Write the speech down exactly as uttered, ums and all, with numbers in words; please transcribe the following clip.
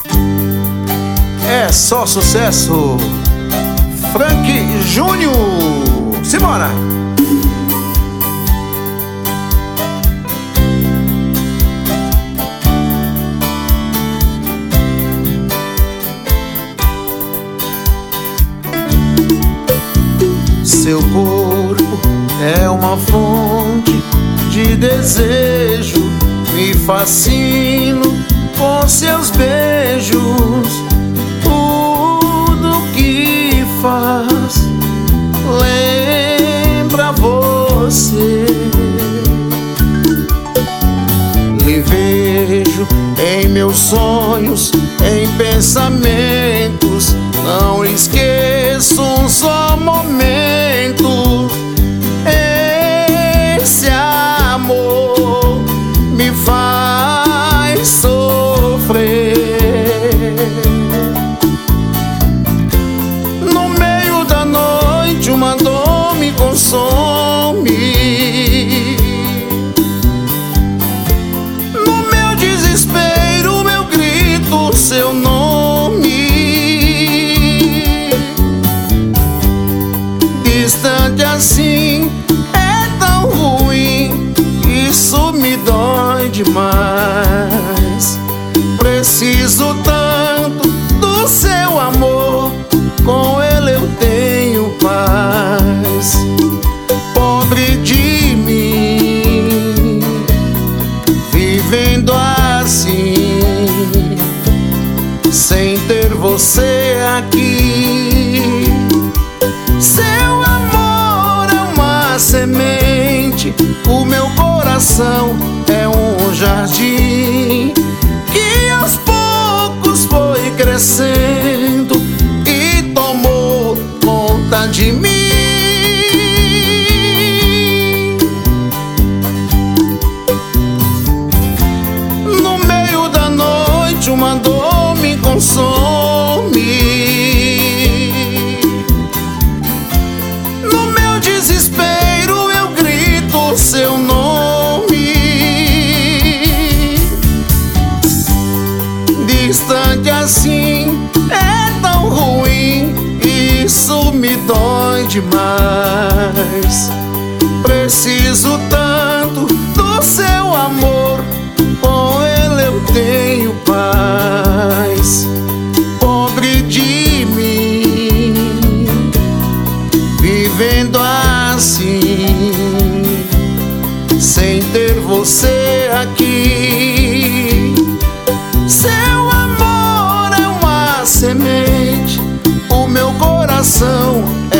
É só sucesso. Frank Júnior. Simbora! Seu corpo é uma fonte de desejo, me fascino com seus beijos. Tudo que faz lembra você. Lhe vejo em meus sonhos, em pensamentos. Não esqueço um só momento. Esse amor me faz sofrer. No meio da noite uma dor me consome. No meu desespero eu grito seu nome. Distante assim é tão ruim, isso me dói demais. Preciso tanto do seu amor, com ele eu tenho paz. Pobre de mim, vivendo assim, sem ter você aqui. Seu amor é uma semente, o meu coração é um jardim que aos poucos foi crescendo e tomou conta de mim. No meio da noite uma dor me consome. Desespero eu grito seu nome. Distante assim é tão ruim, isso me dói demais. Preciso tanto do seu amor, com ele eu tenho paz. Pobre de mim, vivendo assim, sem ter você aqui. Seu amor é uma semente, o meu coração